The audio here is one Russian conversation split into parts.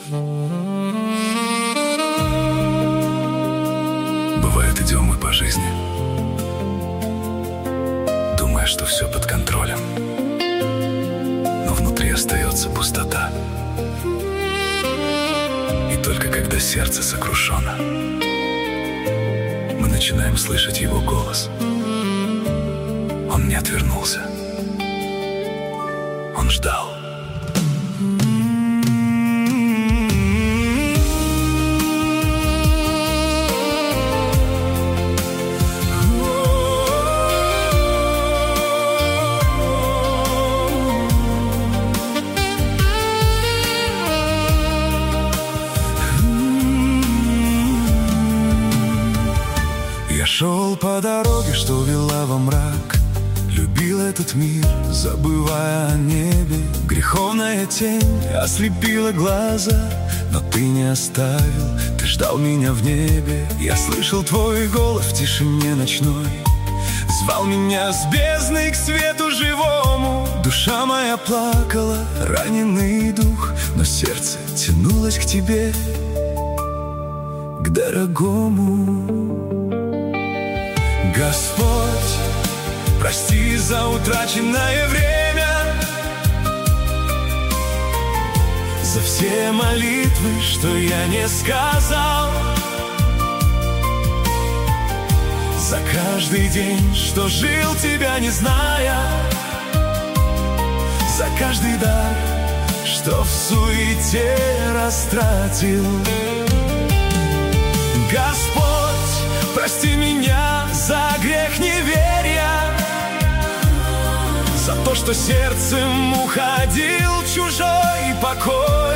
Бывает, идем мы по жизни, думая, что все под контролем, но внутри остается пустота. И только когда сердце сокрушено, мы начинаем слышать его голос. Он не отвернулся, он ждал. Я шел по дороге, что вела во мрак, любил этот мир, забывая о небе. Греховная тень ослепила глаза, но ты не оставил, ты ждал меня в небе. Я слышал твой голос в тишине ночной, звал меня с бездны к свету живому. Душа моя плакала, раненый дух, но сердце тянулось к тебе, к дорогому. Господь, прости за утраченное время, за все молитвы, что я не сказал, за каждый день, что жил тебя не зная, за каждый дар, что в суете растратил. Господь, прости меня за грех неверия, за то, что сердцем уходил чужой покой.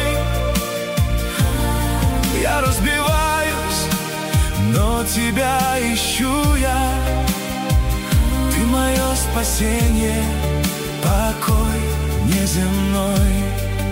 Я разбиваюсь, но тебя ищу я. Ты мое спасение, покой неземной.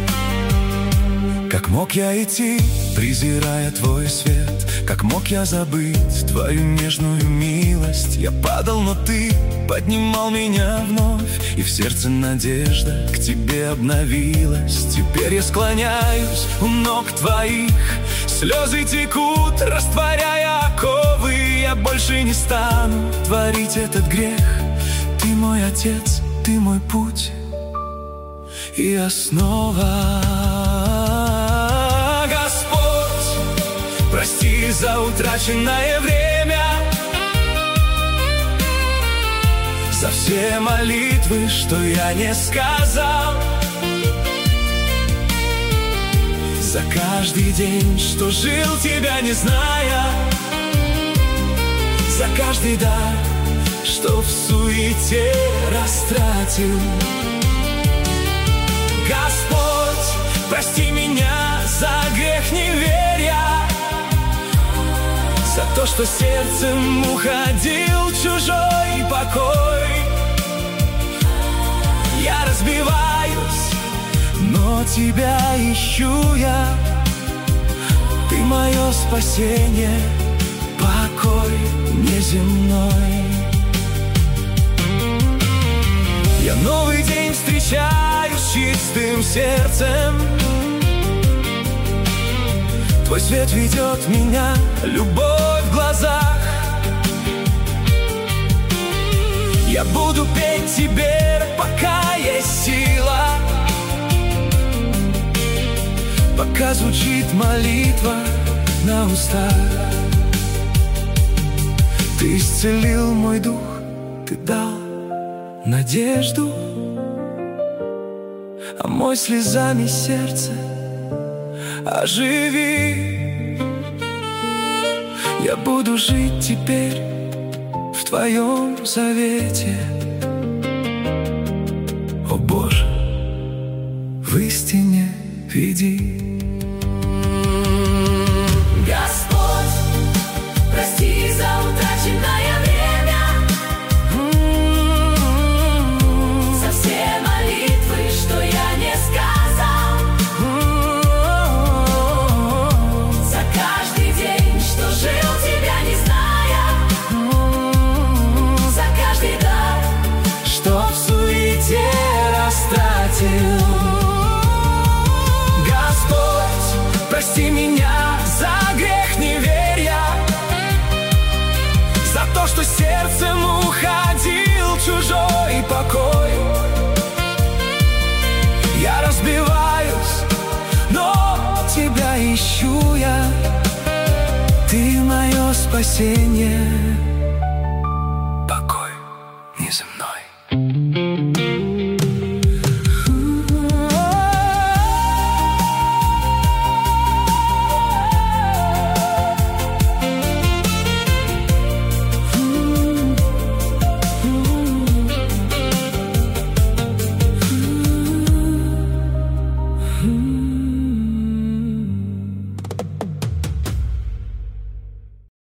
Как мог я идти, презирая твой свет? Как мог я забыть твою нежную милость? Я падал, но ты поднимал меня вновь, и в сердце надежда к тебе обновилась. Теперь я склоняюсь у ног твоих, слезы текут, растворяя оковы. Я больше не стану творить этот грех. Ты мой Отец, ты мой путь и основа. Прости за утраченное время, за все молитвы, что я не сказал, за каждый день, что жил тебя не зная, за каждый дар, что в суете растратил. Господь, прости меня за грех неверия, за то, что сердцем уходил чужой покой. Я разбиваюсь, но тебя ищу я. Ты мое спасение, покой неземной. Я новый день встречаю с чистым сердцем. Твой свет ведет меня, любовь в глазах. Я буду петь тебе, пока есть сила, пока звучит молитва на устах. Ты исцелил мой дух, ты дал надежду, а мой слезами сердце оживи. Я буду жить теперь в твоем завете. О Боже, в истине веди. Господь, прости за утраченное время, за все молитвы, что я не сказал, за каждый день, что жил тебя не зная, за каждый дар, что в суете растратил. Господь, Я разбиваюсь, но тебя ищу я. Ты мое спасение, покой неземной.